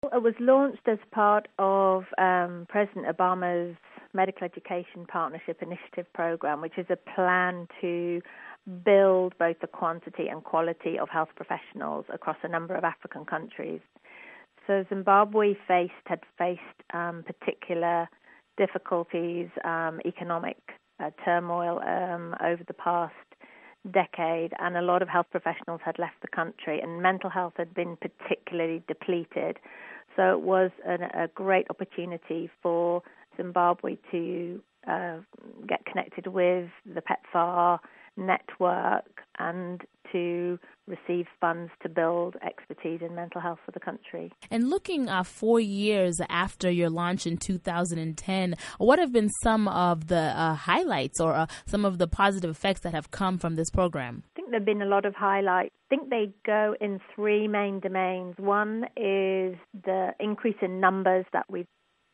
It was launched as part of President Obama's Medical Education Partnership Initiative program, which is a plan to build both the quantity and quality of health professionals across a number of African countries. So Zimbabwe had faced particular difficulties, economic turmoil over the past decade, and a lot of health professionals had left the country, and mental health had been particularly depleted. So it was a great opportunity for Zimbabwe to get connected with the PEPFAR network and to receive funds to build expertise in mental health for the country. And looking 4 years after your launch in 2010, what have been some of the highlights or some of the positive effects that have come from this program? I think there have been a lot of highlights. I think they go in three main domains. One is the increase in numbers that we've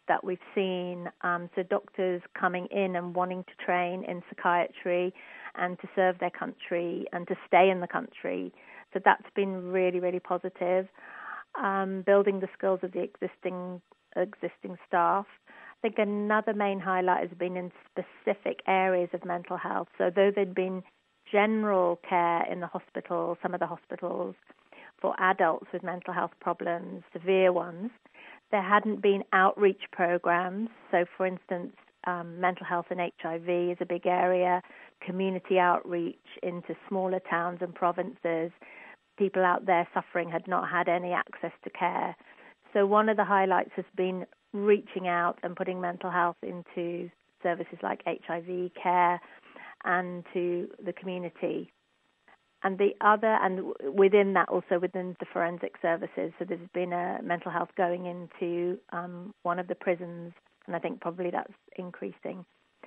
seen, so doctors coming in and wanting to train in psychiatry and to serve their country and to stay in the country. So that's been really, really positive. Building the skills of the existing staff. I think another main highlight has been in specific areas of mental health. So though there'd been general care in the hospital, some of the hospitals, for adults with mental health problems, severe ones, there hadn't been outreach programs. So, for instance, mental health and HIV is a big area, community outreach into smaller towns and provinces. People out there suffering had not had any access to care. So one of the highlights has been reaching out and putting mental health into services like HIV care and to the community. And the other, and within that also within the forensic services, so there's been a mental health going into one of the prisons, and I think probably that's increasing.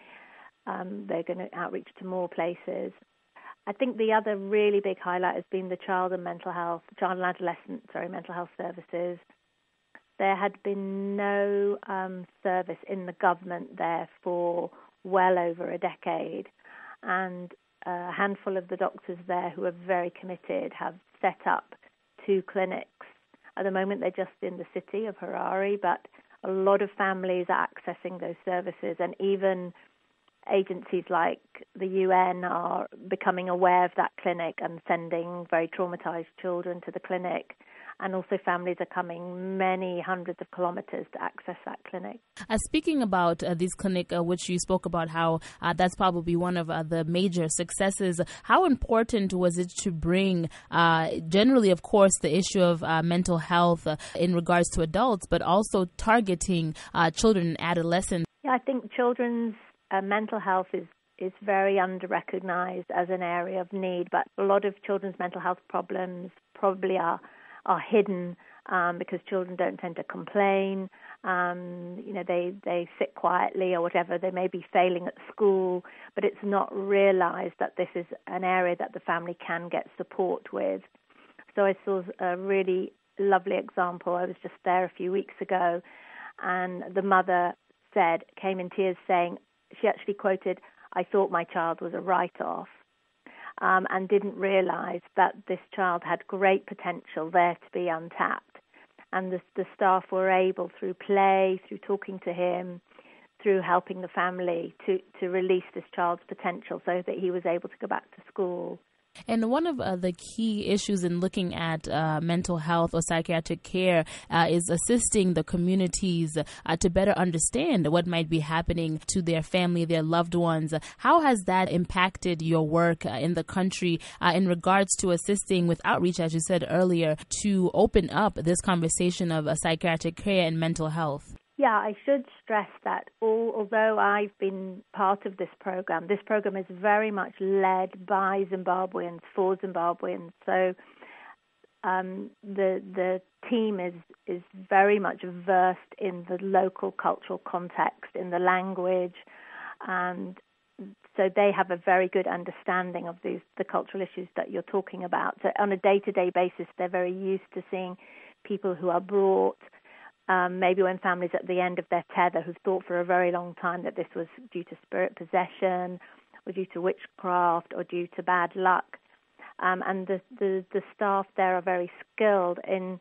They're going to outreach to more places. I think the other really big highlight has been the child and adolescent mental health services. There had been no service in the government there for well over a decade, and a handful of the doctors there who are very committed have set up 2 clinics. At the moment, they're just in the city of Harare, but a lot of families are accessing those services, and even agencies like the UN are becoming aware of that clinic and sending very traumatized children to the clinic. And also families are coming many hundreds of kilometers to access that clinic. Speaking about this clinic, which you spoke about how that's probably one of the major successes, how important was it to bring, generally, of course, the issue of mental health in regards to adults, but also targeting children and adolescents? Yeah, I think children's mental health is very under-recognized as an area of need, but a lot of children's mental health problems probably are hidden because children don't tend to complain. They sit quietly or whatever. They may be failing at school, but it's not realized that this is an area that the family can get support with. So I saw a really lovely example. I was just there a few weeks ago, and the mother came in tears saying, she actually quoted, "I thought my child was a write-off." And didn't realize that this child had great potential there to be untapped. And the staff were able, through play, through talking to him, through helping the family, to release this child's potential so that he was able to go back to school. And one of the key issues in looking at mental health or psychiatric care is assisting the communities to better understand what might be happening to their family, their loved ones. How has that impacted your work in the country in regards to assisting with outreach, as you said earlier, to open up this conversation of psychiatric care and mental health? Yeah, I should stress that although I've been part of this program is very much led by Zimbabweans for Zimbabweans. So the team is very much versed in the local cultural context, in the language, and so they have a very good understanding of the cultural issues that you're talking about. So on a day-to-day basis, they're very used to seeing people who are brought, maybe when families at the end of their tether who've thought for a very long time that this was due to spirit possession or due to witchcraft or due to bad luck. And the staff there are very skilled in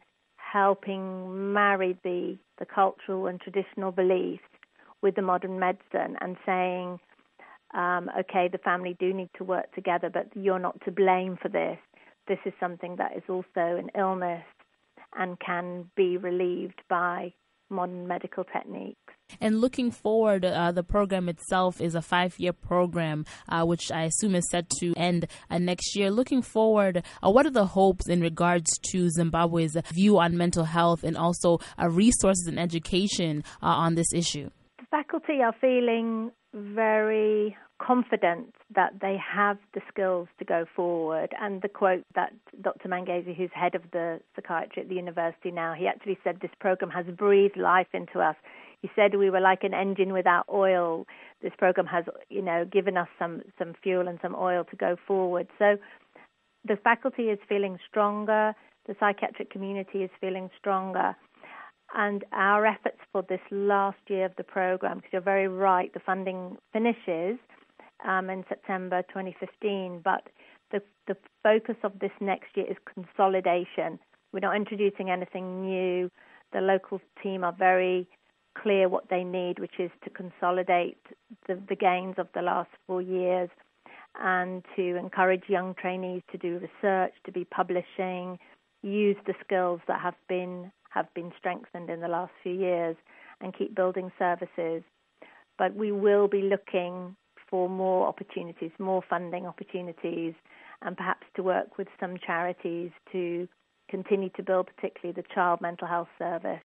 helping marry the cultural and traditional beliefs with the modern medicine and saying, okay, the family do need to work together, but you're not to blame for this. This is something that is also an illness and can be relieved by modern medical techniques. And looking forward, the program itself is a 5-year program, which I assume is set to end next year. Looking forward, what are the hopes in regards to Zimbabwe's view on mental health and also resources and education on this issue? The faculty are feeling very confident that they have the skills to go forward. And the quote that Dr. Mangezi, who's head of the psychiatry at the university now, he actually said this program has breathed life into us. He said we were like an engine without oil. This program has, given us some fuel and some oil to go forward. So the faculty is feeling stronger. The psychiatric community is feeling stronger. And our efforts for this last year of the program, because you're very right, the funding finishes in September 2015, but the focus of this next year is consolidation. We're not introducing anything new. The local team are very clear what they need, which is to consolidate the gains of the last 4 years and to encourage young trainees to do research, to be publishing, use the skills that have been strengthened in the last few years and keep building services. But we will be looking for more opportunities, more funding opportunities, and perhaps to work with some charities to continue to build particularly the child mental health service